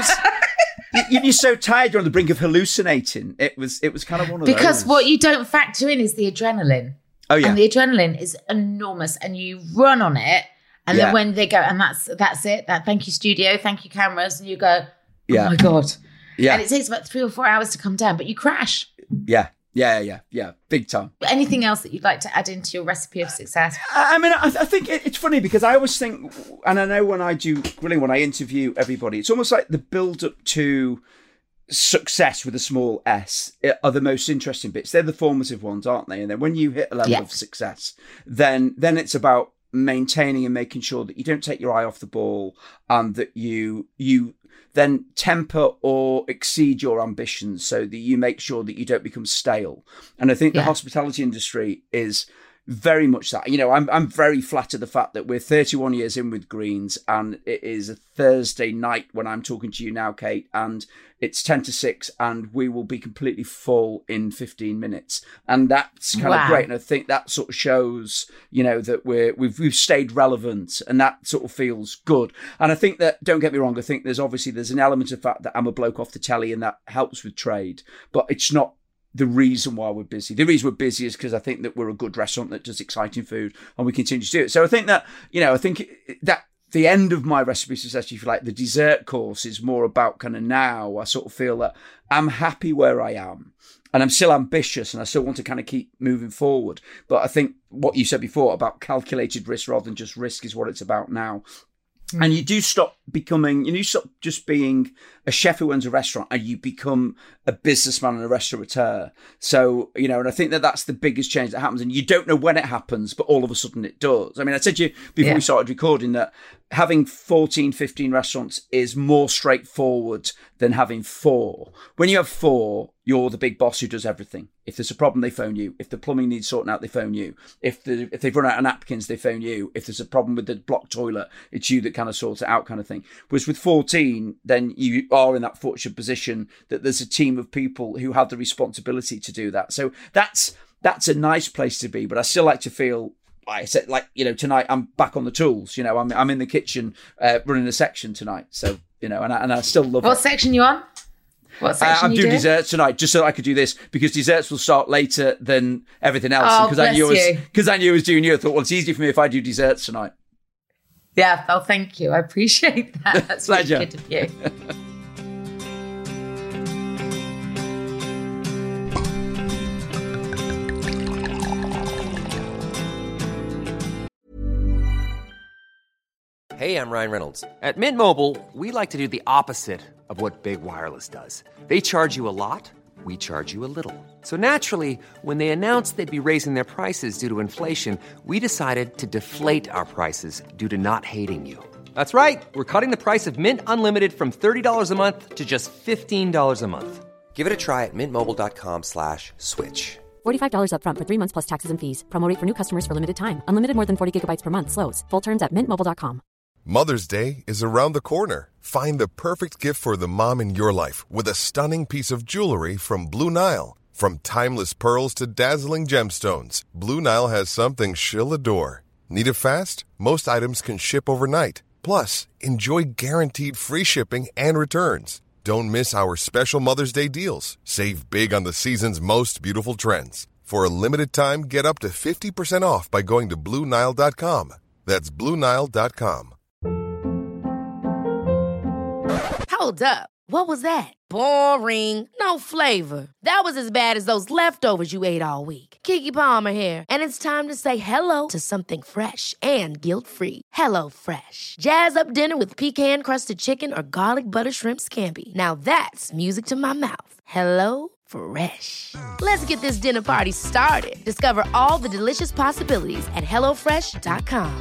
was you, you're so tired, you're on the brink of hallucinating. It was it was kind of one of because those. Because what you don't factor in is the adrenaline. Oh, yeah. And the adrenaline is enormous, and you run on it. And yeah. then when they go, and that's that's it. That thank you, studio, thank you, cameras. And you go, oh, yeah. my God. Yeah. And it takes about three or four hours to come down, but you crash. Yeah. Yeah, yeah, yeah, big time. Anything else that you'd like to add into your recipe of success? I mean, I, I think it, it's funny because I always think, and I know when I do grilling, when I interview everybody, it's almost like the build up to success with a small s are the most interesting bits. They're the formative ones, aren't they? And then when you hit a level yeah. of success, then then it's about maintaining and making sure that you don't take your eye off the ball, and that you you then temper or exceed your ambitions so that you make sure that you don't become stale. And I think yeah. the hospitality industry is very much that. You know, I'm I'm very flattered the fact that we're thirty-one years in with Greens, and it is a Thursday night when I'm talking to you now, Kate, and it's ten to six, and we will be completely full in fifteen minutes. And that's kind wow. of great. And I think that sort of shows, you know, that we're, we've, we've stayed relevant, and that sort of feels good. And I think that, don't get me wrong, I think there's obviously, there's an element of fact that I'm a bloke off the telly, and that helps with trade, but it's not the reason why we're busy. The reason we're busy is because I think that we're a good restaurant that does exciting food, and we continue to do it. So I think that, you know, I think that the end of my recipe success, if you like, the dessert course is more about kind of now. I sort of feel that I'm happy where I am, and I'm still ambitious, and I still want to kind of keep moving forward. But I think what you said before about calculated risk rather than just risk is what it's about now. And you do stop becoming, you know, you stop just being a chef who owns a restaurant, and you become a businessman and a restaurateur. So, you know, and I think that that's the biggest change that happens. And you don't know when it happens, but all of a sudden it does. I mean, I said to you before yeah. we started recording that having fourteen, fifteen restaurants is more straightforward than having four. When you have four, you're the big boss who does everything. If there's a problem, they phone you. If the plumbing needs sorting out, they phone you. If the if they've run out of napkins, they phone you. If there's a problem with the blocked toilet, it's you that kind of sorts it out, kind of thing. Whereas with fourteen, then you are in that fortunate position that there's a team of people who have the responsibility to do that. So that's that's a nice place to be. But I still like to feel, I said, like, you know, tonight I'm back on the tools. You know, I'm I'm in the kitchen uh, running a section tonight. So, you know, and I, and I still love what it. What section you on? What section uh, I'm you doing do? desserts tonight, just so I could do this, because desserts will start later than everything else. Oh, because I knew bless I was, you. because I knew I was doing you. I thought, well, it's easier for me if I do desserts tonight. Yeah, oh, thank you. I appreciate that. That's really Pleasure. good of you. Hey, I'm Ryan Reynolds. At Mint Mobile, we like to do the opposite of what Big Wireless does. They charge you a lot, we charge you a little. So naturally, when they announced they'd be raising their prices due to inflation, we decided to deflate our prices due to not hating you. That's right. We're cutting the price of Mint Unlimited from thirty dollars a month to just fifteen dollars a month. Give it a try at mintmobile.com slash switch. forty-five dollars up front for three months plus taxes and fees. Promo rate for new customers for limited time. Unlimited more than forty gigabytes per month. Slows full terms at mint mobile dot com. Mother's Day is around the corner. Find the perfect gift for the mom in your life with a stunning piece of jewelry from Blue Nile. From timeless pearls to dazzling gemstones, Blue Nile has something she'll adore. Need it fast? Most items can ship overnight. Plus, enjoy guaranteed free shipping and returns. Don't miss our special Mother's Day deals. Save big on the season's most beautiful trends. For a limited time, get up to fifty percent off by going to Blue Nile dot com. That's Blue Nile dot com. Hold up. What was that? Boring. No flavor. That was as bad as those leftovers you ate all week. Keke Palmer here, and it's time to say hello to something fresh and guilt-free. Hello Fresh. Jazz up dinner with pecan-crusted chicken or garlic butter shrimp scampi. Now that's music to my mouth. Hello Fresh. Let's get this dinner party started. Discover all the delicious possibilities at hello fresh dot com.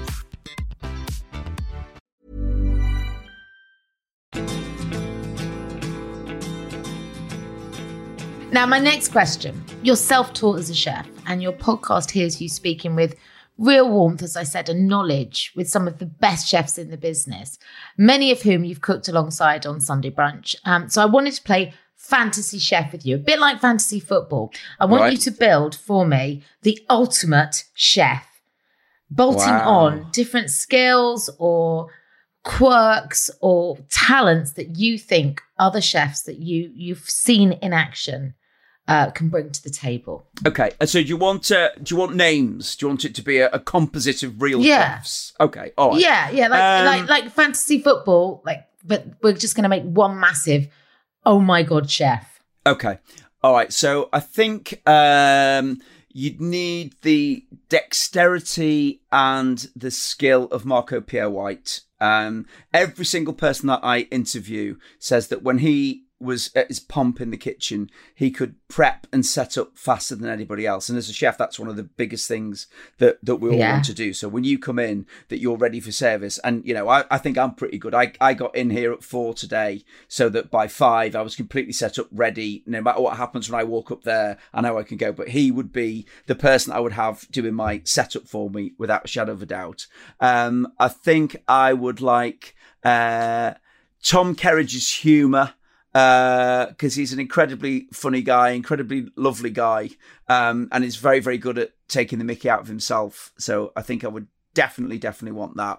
Now, my next question. You're self-taught as a chef, and your podcast hears you speaking with real warmth, as I said, and knowledge with some of the best chefs in the business, many of whom you've cooked alongside on Sunday Brunch. Um, so I wanted to play Fantasy Chef with you, a bit like fantasy football. I want Right. you to build for me the ultimate chef, bolting Wow. on different skills or quirks or talents that you think other chefs that you, you've seen in action uh, can bring to the table. Okay, and so do you want uh, do you want names? Do you want it to be a, a composite of real Yeah. chefs? Okay, all right. Yeah, yeah, like, Um, like like fantasy football, like, but we're just going to make one massive, oh my God, chef. Okay, all right. So I think um, you'd need the dexterity and the skill of Marco Pierre White. Um, every single person that I interview says that when he was at his pomp in the kitchen, he could prep and set up faster than anybody else. And as a chef, that's one of the biggest things that, that we all Yeah. want to do. So when you come in, that you're ready for service. And, you know, I, I think I'm pretty good. I, I got in here at four today so that by five, I was completely set up, ready. No matter what happens when I walk up there, I know I can go. But he would be the person I would have doing my setup for me without a shadow of a doubt. Um, I think I would like uh, Tom Kerridge's humour. Because uh, he's an incredibly funny guy, incredibly lovely guy, um, and is very, very good at taking the mickey out of himself. So I think I would definitely, definitely want that.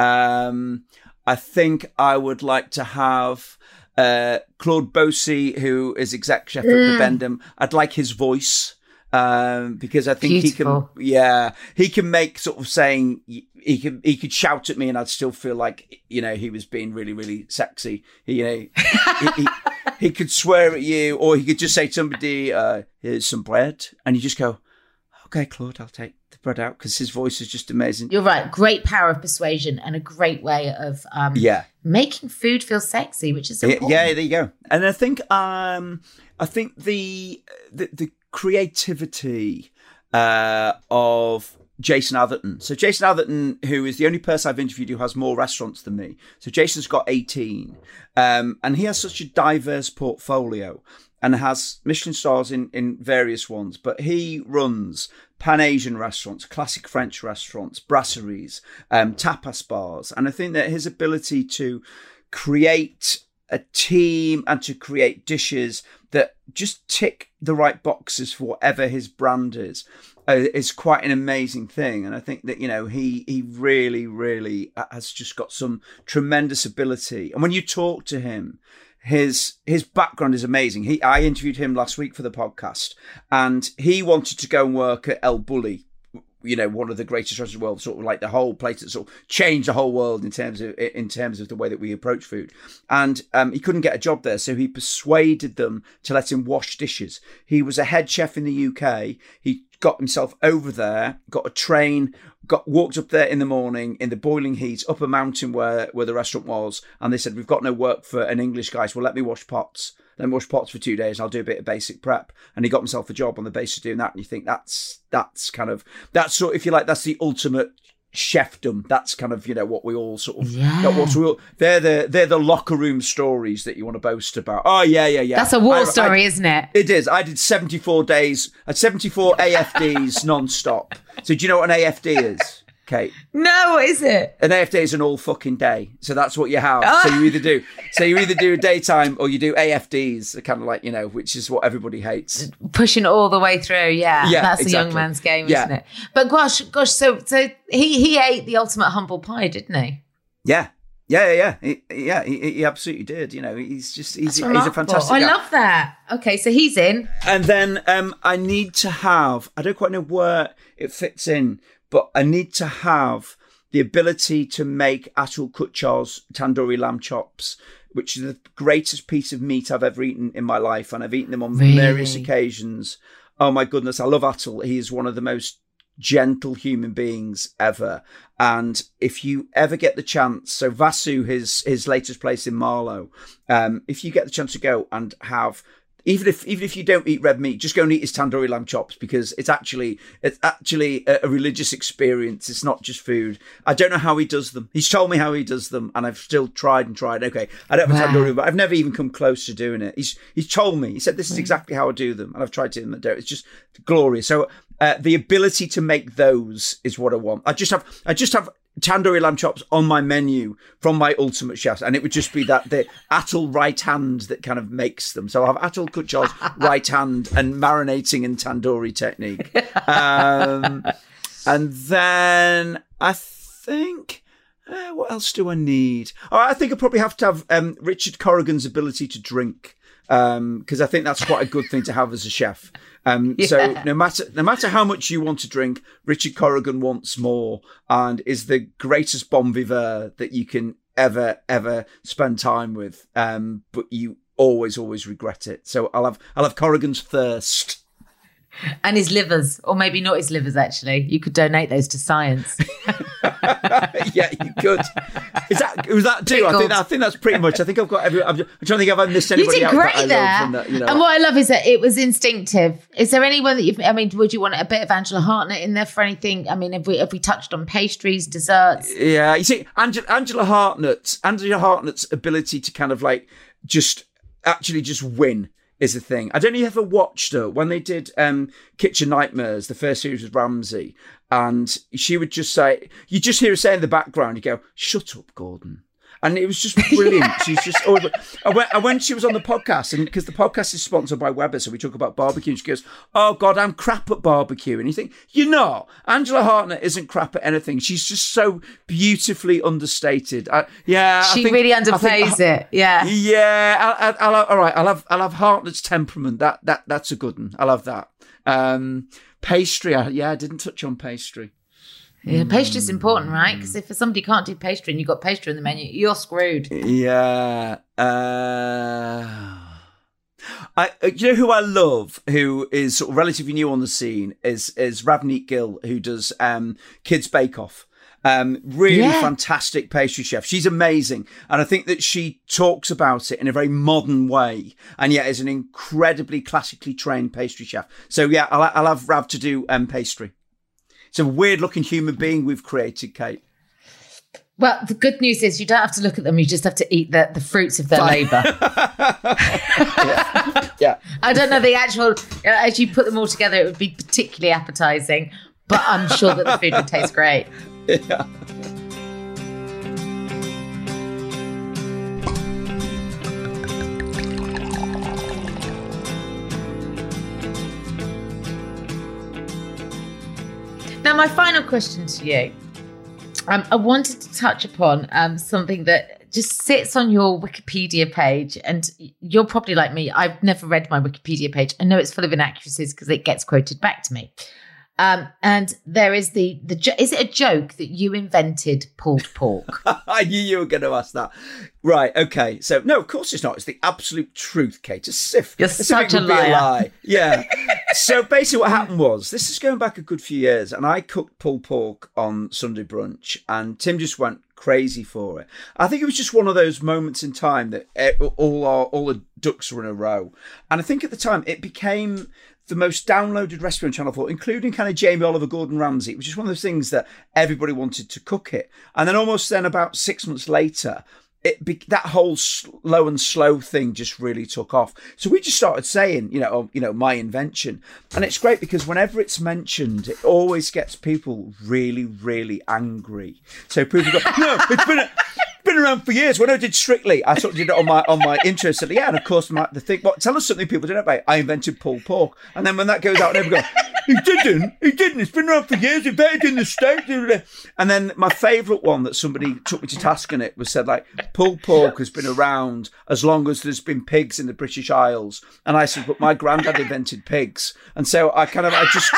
Um, I think I would like to have uh, Claude Bosi, who is exec chef at Mm. Bibendum. I'd like his voice. Um, because I think Beautiful. he can, yeah, he can make sort of saying, he could, he could shout at me and I'd still feel like, you know, he was being really, really sexy. He, you know, he, he, he could swear at you, or he could just say to somebody, uh, here's some bread. And you just go, okay, Claude, I'll take the bread out, because his voice is just amazing. You're right. Great power of persuasion and a great way of um, Yeah. making food feel sexy, which is Yeah, important. yeah, there you go. And I think, um, I think the, the, the creativity uh, of Jason Atherton. So Jason Atherton, who is the only person I've interviewed who has more restaurants than me. So Jason's got eighteen, um, and he has such a diverse portfolio and has Michelin stars in, in various ones. But he runs Pan-Asian restaurants, classic French restaurants, brasseries, um, tapas bars. And I think that his ability to create a team and to create dishes that just tick the right boxes for whatever his brand is, uh, is quite an amazing thing. And I think that, you know, he he really, really has just got some tremendous ability. And when you talk to him, his his background is amazing. He I interviewed him last week for the podcast, and he wanted to go and work at El Bulli, you know, one of the greatest restaurants in the world, sort of like the whole place that sort of changed the whole world in terms of in terms of the way that we approach food. And um, he couldn't get a job there, so he persuaded them to let him wash dishes. He was a head chef in the U K. He got himself over there, got a train, got walked up there in the morning in the boiling heat up a mountain where, where the restaurant was. And they said, we've got no work for an English guy, so well, let me wash pots. Let me wash pots for two days. I'll do a bit of basic prep. And he got himself a job on the basis of doing that. And you think that's, that's kind of, that's sort, if you like, that's the ultimate chefdom. That's kind of, you know, what we all sort of, yeah. what we all, they're the, they're the locker room stories that you want to boast about. Oh yeah, yeah, yeah. That's a war I, story, I, isn't it? It is. I did seventy-four days, uh, seventy-four A F Ds non-stop. So do you know what an A F D is, Kate? No, what is it? An A F D is an all fucking day. So that's what you have. Oh. So you either do, so you either do a daytime or you do A F Ds, kind of like, you know, which is what everybody hates. Pushing all the way through. Yeah. Yeah, that's exactly. a young man's game, yeah. isn't it? But gosh, gosh, so, so he, he ate the ultimate humble pie, didn't he? Yeah. Yeah, yeah, yeah. He, yeah, he, he absolutely did. You know, he's just, he's, he's a fantastic I guy. love that. Okay, so he's in. And then um, I need to have, I don't quite know where it fits in, but I need to have the ability to make Atul Kutchar's tandoori lamb chops, which is the greatest piece of meat I've ever eaten in my life. And I've eaten them on really? various occasions. Oh my goodness, I love Atul. He is one of the most gentle human beings ever. And if you ever get the chance, so Vasu, his his latest place in Marlow, um, if you get the chance to go and have, even if even if you don't eat red meat, just go and eat his tandoori lamb chops, because it's actually it's actually a, a religious experience. It's not just food. I don't know how he does them. He's told me how he does them, and I've still tried and tried. Okay, I don't have a tandoori, but I've never even come close to doing it. He's he's told me. He said this is exactly how I do them, and I've tried to do them. And don't. It's just glorious. So uh, the ability to make those is what I want. I just have I just have. tandoori lamb chops on my menu from my ultimate chefs, and it would just be that the Atul right hand that kind of makes them. So I'll have Atul Kutchar's right hand and marinating and tandoori technique. Um, and then I think, uh, what else do I need? Oh, I think I probably have to have um, Richard Corrigan's ability to drink, because um, I think that's quite a good thing to have as a chef. Um, yeah. So no matter no matter how much you want to drink, Richard Corrigan wants more, and is the greatest bon vivant that you can ever ever spend time with. Um, but you always always regret it. So I'll have I'll have Corrigan's thirst. And his livers, or maybe not his livers, actually. You could donate those to science. Yeah, you could. Is that was that too? I think, I think that's pretty much. I think I've got every. I'm, I'm trying to think if I've missed anybody. You did out great that I there. From that, you know. And what I love is that it was instinctive. Is there anyone that you've? I mean, would you want a bit of Angela Hartnett in there for anything? I mean, have we have we touched on pastries, desserts? Yeah, you see, Angela, Angela Hartnett, Angela Hartnett's ability to kind of like just actually just win is the thing. I don't know if you ever watched her when they did um, Kitchen Nightmares, the first series with Ramsay, and she would just say, you just hear her say in the background, you go, "Shut up, Gordon." And it was just brilliant. Yeah. She's just always. And when, and when she was on the podcast, and because the podcast is sponsored by Weber, so we talk about barbecue, and she goes, "Oh God, I'm crap at barbecue." And you think, you're not. Angela Hartnett isn't crap at anything. She's just so beautifully understated. I, yeah, she I think, really underplays think, it. Yeah, yeah. I'll, I'll, I'll, all right, I'll have I'll have Hartnett's temperament. That that that's a good one. I love that. Um, pastry. I, yeah, I didn't touch on pastry. Yeah, pastry is important, right? Because if somebody can't do pastry and you've got pastry on the menu, you're screwed. Yeah. Uh, I, you know who I love, who is sort of relatively new on the scene, is is Ravneet Gill, who does um, Kids Bake Off. Um, really yeah. fantastic pastry chef. She's amazing. And I think that she talks about it in a very modern way, and yet is an incredibly classically trained pastry chef. So yeah, I'll, I'll have Rav to do um, pastry. It's a weird-looking human being we've created, Kate. Well, the good news is you don't have to look at them. You just have to eat the, the fruits of their labour. yeah. yeah. I don't know the actual, as you put them all together, it would be particularly appetising, but I'm sure that the food would taste great. Yeah. Now, my final question to you. Um, I wanted to touch upon um, something that just sits on your Wikipedia page. And you're probably like me. I've never read my Wikipedia page. I know it's full of inaccuracies because it gets quoted back to me. Um, and there is the, the, is it a joke that you invented pulled pork? I knew you were going to ask that. Right. Okay. So, no, of course it's not. It's the absolute truth, Kate. A sift. You're such a liar. A lie. Yeah. So basically what happened was, this is going back a good few years, and I cooked pulled pork on Sunday brunch, and Tim just went crazy for it. I think it was just one of those moments in time that all our, all the ducks were in a row. And I think at the time it became the most downloaded recipe on Channel four, including kind of Jamie Oliver, Gordon Ramsay, which is one of those things that everybody wanted to cook it. And then almost then about six months later, it be, that whole slow and slow thing just really took off. So we just started saying, you know, oh, you know, my invention. And it's great because whenever it's mentioned, it always gets people really, really angry. So people go, no, it's been a, been around for years. When I did Strictly, I sort of did it on my on my intro. Said, yeah, and of course my, the thing. Well, tell us something people don't know about. I invented pulled pork, and then when that goes out, everyone go, he didn't, he didn't. It's been around for years. Invented in the States. And then my favourite one that somebody took me to task on it was said like, pulled pork has been around as long as there's been pigs in the British Isles. And I said, but my granddad invented pigs, and so I kind of I just.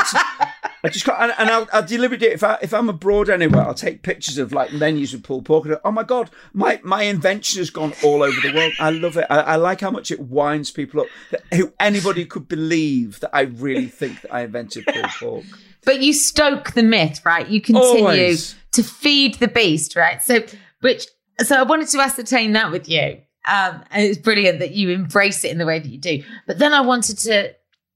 I just can't, and, and I'll, I'll deliberately, if, I, if I'm abroad anywhere, I'll take pictures of like menus with pulled pork. And go, oh my God, my, my invention has gone all over the world. I love it. I, I like how much it winds people up. That who anybody could believe that I really think that I invented pulled pork. But you stoke the myth, right? You continue Always. to feed the beast, right? So, which, so I wanted to ascertain that with you. Um, and it's brilliant that you embrace it in the way that you do. But then I wanted to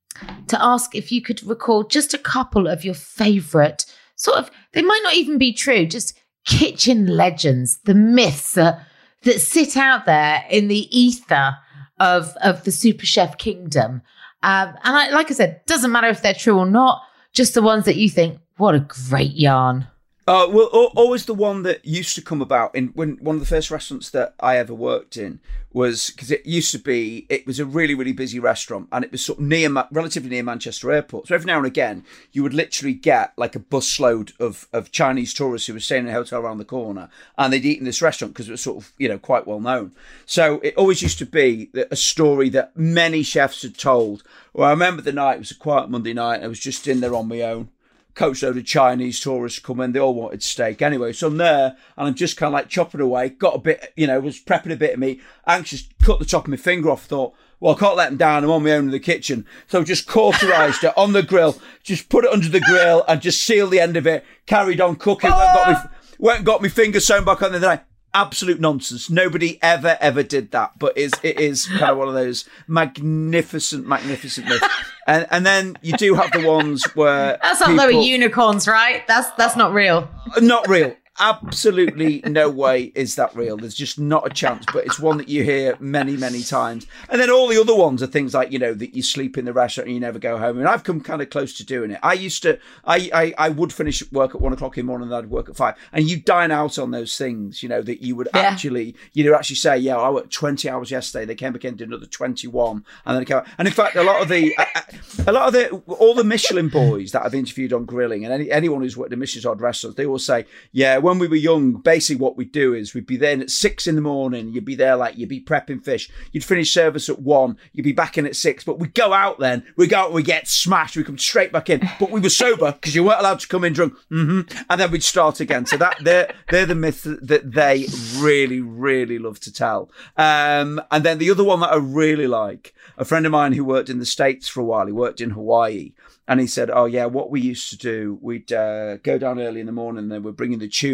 to ask if you could recall just a couple of your favourite sort of, they might not even be true, just kitchen legends, the myths uh, that sit out there in the ether of, of the super chef kingdom. Um, and I, like I said, doesn't matter if they're true or not, just the ones that you think, what a great yarn. Uh, well, always the one that used to come about in when one of the first restaurants that I ever worked in was, because it used to be, it was a really, really busy restaurant, and it was sort of near, relatively near Manchester Airport. So every now and again, you would literally get like a busload of, of Chinese tourists who were staying in a hotel around the corner, and they'd eat in this restaurant because it was sort of, you know, quite well known. So it always used to be a story that many chefs had told. Well, I remember the night, it was a quiet Monday night, I was just in there on my own. Coachload of Chinese tourists come in, they all wanted steak anyway. So I'm there and I'm just kind of like chopping away, got a bit, you know, was prepping a bit of meat, anxious, cut the top of my finger off, thought, well, I can't let them down, I'm on my own in the kitchen. So just cauterised it on the grill, just put it under the grill and just sealed the end of it, carried on cooking, went and got me, went and got my finger sewn back on the night. Absolute nonsense. Nobody ever, ever did that. But it's, it is kind of one of those magnificent, magnificent myths. And and then you do have the ones where that's not people, lower unicorns, right? That's that's not real. Not real. Absolutely no way is that real. There's just not a chance, but it's one that you hear many, many times. And then all the other ones are things like, you know, that you sleep in the restaurant and you never go home. And I've come kind of close to doing it. I used to, I, I, I would finish work at one o'clock in the morning and I'd work at five. And you dine out on those things, you know, that you would yeah. actually, you'd actually say, yeah, I worked twenty hours yesterday. They came back in, did another twenty-one. And then it came out. And in fact, a lot of the, a lot of the, all the Michelin boys that I've interviewed on grilling and any, anyone who's worked in Michelin restaurants, they all say, yeah, when we were young, basically what we'd do is we'd be there at six in the morning. You'd be there like you'd be prepping fish. You'd finish service at one. You'd be back in at six. But we'd go out then. We go out and we get smashed. We come straight back in. But we were sober because you weren't allowed to come in drunk. Mm-hmm. And then we'd start again. So that they're they're the myths that they really really love to tell. Um, and then the other one that I really like, a friend of mine who worked in the States for a while. He worked in Hawaii. And he said, oh, yeah, what we used to do, we'd uh, go down early in the morning and then we'd bring in the tuna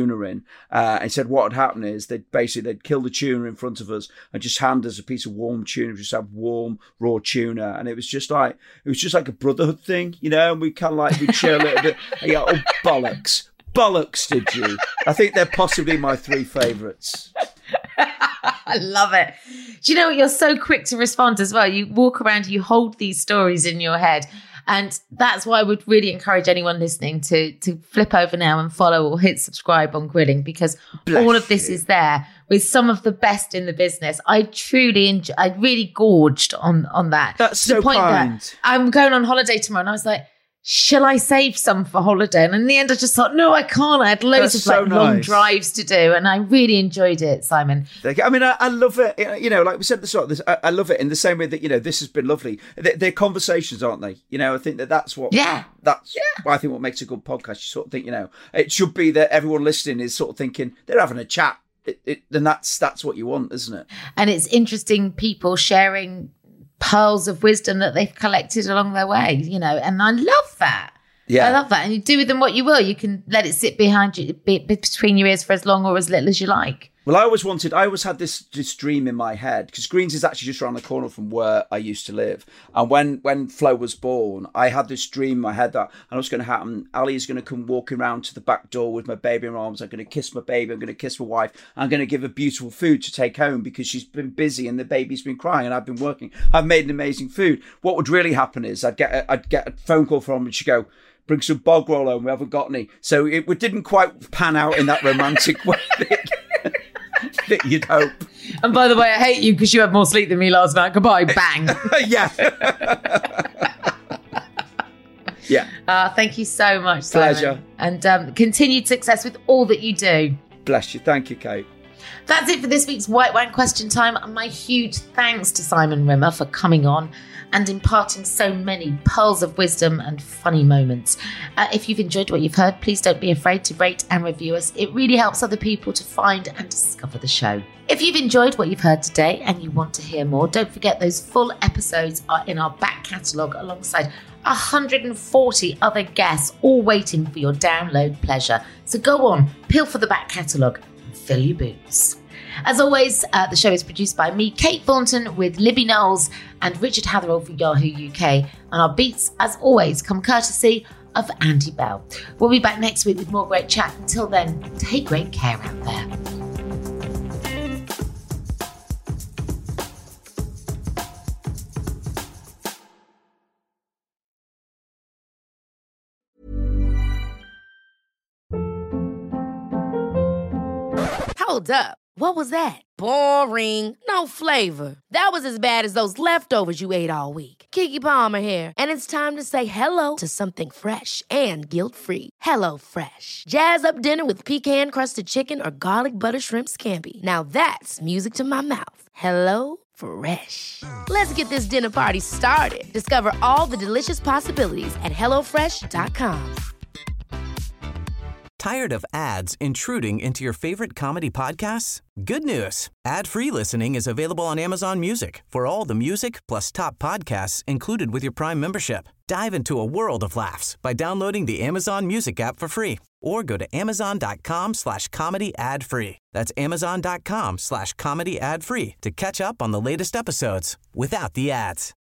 tuna in. Uh, and said what would happen is they'd basically they'd kill the tuna in front of us and just hand us a piece of warm tuna, just have warm raw tuna, and it was just like it was just like a brotherhood thing, you know. And we kind of like we chill a little bit. And you go, oh bollocks, bollocks, did you? I think they're possibly my three favourites. I love it. Do you know what? You're so quick to respond as well. You walk around, you hold these stories in your head. And that's why I would really encourage anyone listening to to flip over now and follow or hit subscribe on Grilling, because Bless all of this you. is there with some of the best in the business. I truly, enjoy, I really gorged on, on that. That's to the so point kind. That I'm going on holiday tomorrow and I was like, shall I save some for holiday? And in the end, I just thought, no, I can't. I had loads That's of like so long nice. drives to do. And I really enjoyed it, Simon. I mean, I, I love it. You know, like we said at the start, this, I, I love it in the same way that, you know, this has been lovely. They're, they're conversations, aren't they? You know, I think that that's what, yeah. that's yeah. what I think what makes a good podcast. You sort of think, you know, it should be that everyone listening is sort of thinking they're having a chat. It, it, and that's, that's what you want, isn't it? And it's interesting people sharing pearls of wisdom that they've collected along their way, you know, and I love that. Yeah. I love that. And you do with them what you will. You can let it sit behind you, be, between your ears for as long or as little as you like. Well, I always wanted, I always had this, this dream in my head, because Greens is actually just around the corner from where I used to live. And when, when Flo was born, I had this dream in my head that I know what's going to happen. Ali is going to come walking around to the back door with my baby in her arms. I'm going to kiss my baby. I'm going to kiss my wife. I'm going to give her beautiful food to take home because she's been busy and the baby's been crying and I've been working. I've made an amazing food. What would really happen is I'd get a, I'd get a phone call from her and she'd go, bring some bog roll home, we haven't got any. So it didn't quite pan out in that romantic way that, that you'd hope. And by the way, I hate you because you had more sleep than me last night. Goodbye, bang. Yeah. Yeah. Uh, thank you so much, Simon. Pleasure. And um, continued success with all that you do. Bless you. Thank you, Kate. That's it for this week's White Wine Question Time. And my huge thanks to Simon Rimmer for coming on and imparting so many pearls of wisdom and funny moments. Uh, if you've enjoyed what you've heard, please don't be afraid to rate and review us. It really helps other people to find and discover the show. If you've enjoyed what you've heard today and you want to hear more, don't forget those full episodes are in our back catalogue alongside one hundred forty other guests, all waiting for your download pleasure. So go on, peel for the back catalogue and fill your boots. As always, uh, the show is produced by me, Kate Thornton, with Libby Knowles and Richard Hatherall for Yahoo U K. And our beats, as always, come courtesy of Andy Bell. We'll be back next week with more great chat. Until then, take great care out there. Hold up. What was that? Boring. No flavor. That was as bad as those leftovers you ate all week. Keke Palmer here. And it's time to say hello to something fresh and guilt-free. Hello Fresh. Jazz up dinner with pecan-crusted chicken or garlic butter shrimp scampi. Now that's music to my mouth. Hello Fresh. Let's get this dinner party started. Discover all the delicious possibilities at hello fresh dot com. Tired of ads intruding into your favorite comedy podcasts? Good news. Ad-free listening is available on Amazon Music for all the music plus top podcasts included with your Prime membership. Dive into a world of laughs by downloading the Amazon Music app for free or go to amazon.com slash comedy ad free. That's amazon.com slash comedy ad free to catch up on the latest episodes without the ads.